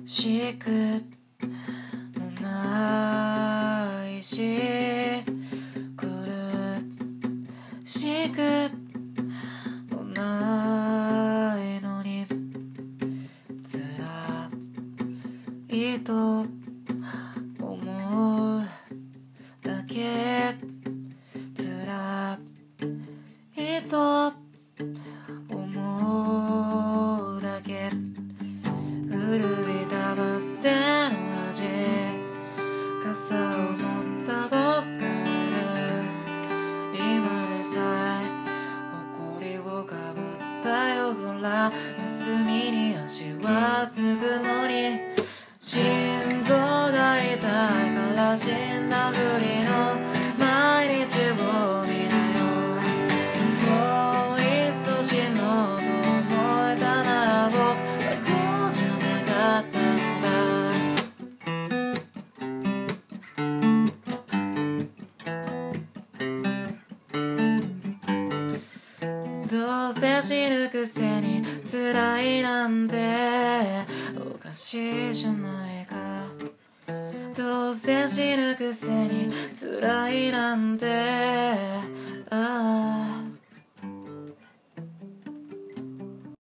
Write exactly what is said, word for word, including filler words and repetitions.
しくもないし苦しくもないのに辛いと思うだけ辛いと思うだけ古びたバス停の端傘を持った僕がいる今でさえ埃をかぶった夜空盗みに足はつくのに心臓が痛いから死んだふりの毎日を見なよもういっそ死のうと思えたなら僕はこうじゃなかったのだどうせ死ぬくせに辛いなんておかしいじゃないかどうせ死ぬくせに辛いなんてああ